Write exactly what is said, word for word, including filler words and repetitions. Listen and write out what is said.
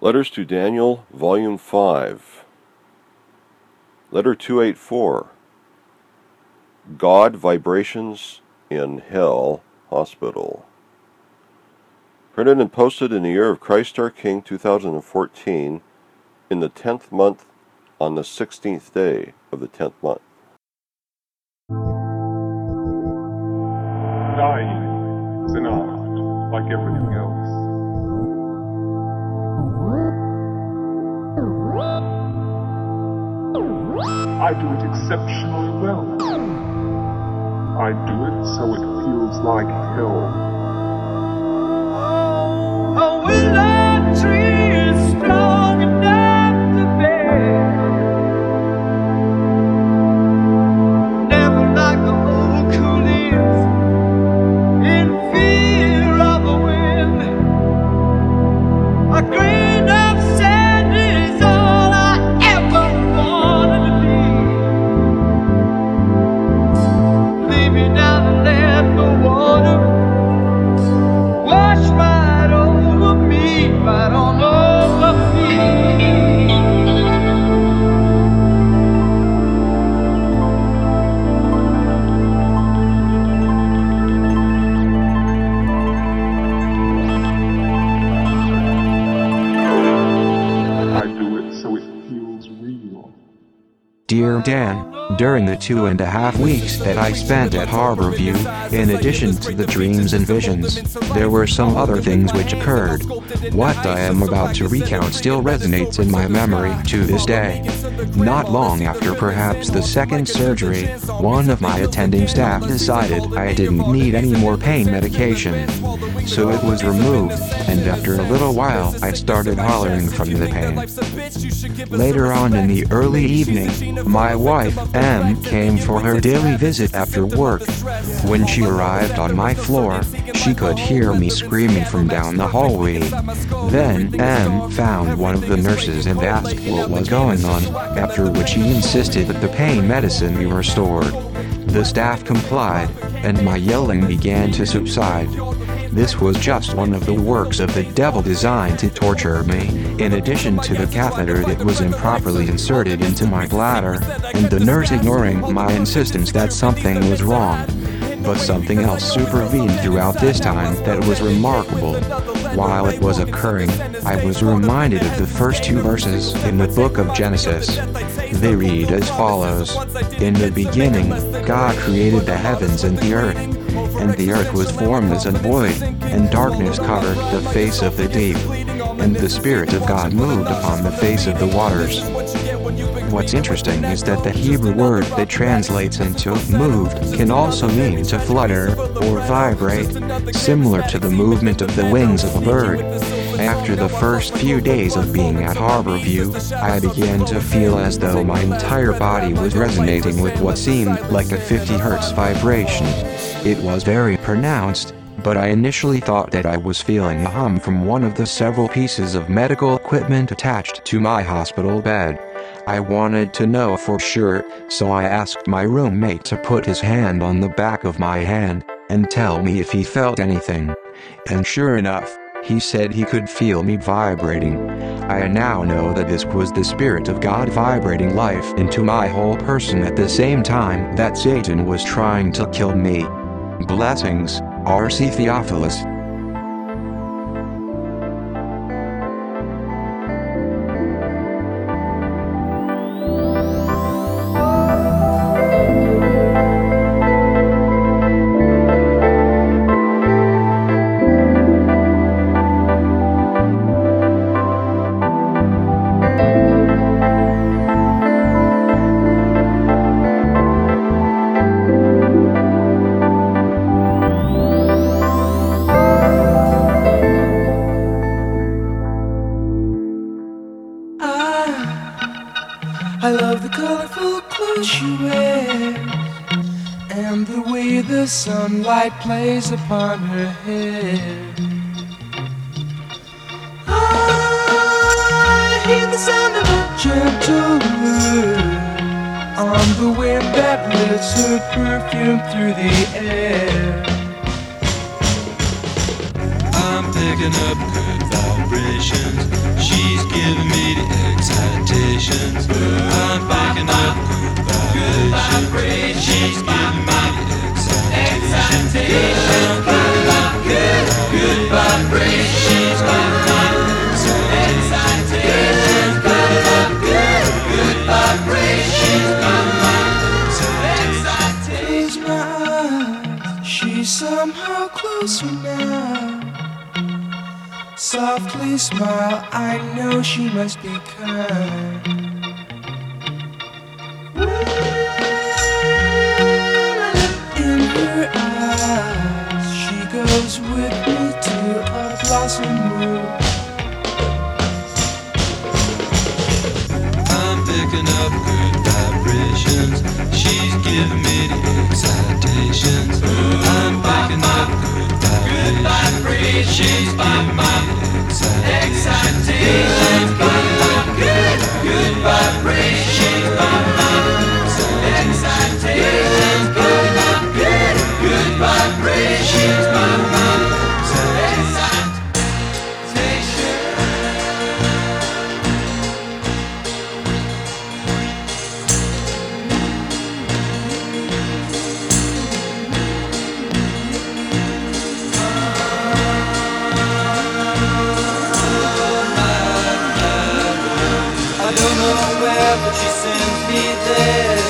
Letters to Daniel, Volume five. Letter two eighty-four. God Vibrations in Hell Hospital. Printed and posted in the year of Christ our King two thousand fourteen, in the tenth month, on the sixteenth day of the tenth month. Dying is an art, like everything else. I do it exceptionally well. I do it so it feels like hell. A willow tree is strong enough to bear. Never like the oak who lives in fear of the wind. A grain of sand is all I ever wanted to be. Leave me down and let the water wash right over me, right on over me. I do it so it feels real. Dear Dan, during the two and a half weeks that I spent at Harborview, in addition to the dreams and visions, there were some other things which occurred. What I am about to recount still resonates in my memory to this day. Not long after perhaps the second surgery, one of my attending staff decided I didn't need any more pain medication. So it was removed, and after a little while I started hollering from the pain. Later on in the early evening, my wife, M, came for her daily visit after work. When she arrived on my floor, she could hear me screaming from down the hallway. Then, M found one of the nurses and asked what was going on, after which he insisted that the pain medicine be restored. The staff complied, and my yelling began to subside. This was just one of the works of the devil designed to torture me, in addition to the catheter that was improperly inserted into my bladder, and the nurse ignoring my insistence that something was wrong. But something else supervened throughout this time that was remarkable. While it was occurring, I was reminded of the first two verses in the book of Genesis. They read as follows: In the beginning, God created the heavens and the earth. And the earth was formless and void, and darkness covered the face of the deep. And the Spirit of God moved upon the face of the waters. What's interesting is that the Hebrew word that translates into moved can also mean to flutter or vibrate, similar to the movement of the wings of a bird. After the first few days of being at Harborview, I began to feel as though my entire body was resonating with what seemed like a fifty hertz vibration. It was very pronounced, but I initially thought that I was feeling a hum from one of the several pieces of medical equipment attached to my hospital bed. I wanted to know for sure, so I asked my roommate to put his hand on the back of my hand, and tell me if he felt anything. And sure enough, he said he could feel me vibrating. I now know that this was the Spirit of God vibrating life into my whole person at the same time that Satan was trying to kill me. Blessings, R C Theophilus. I love the colorful clothes she wears, and the way the sunlight plays upon her hair. I hear the sound of a gentle word on the wind that lifts her perfume through the air. I'm picking up good vibrations. She's softly smile, I know she must be kind. In her eyes, she goes with me to a blossom room. I'm picking up good vibrations. She's giving me the excitations. I'm picking up good vibrations. She's giving me the excitations. Good, good vibrations. Excitations. Good, good, good vibrations. I don't know where, but she sends me there.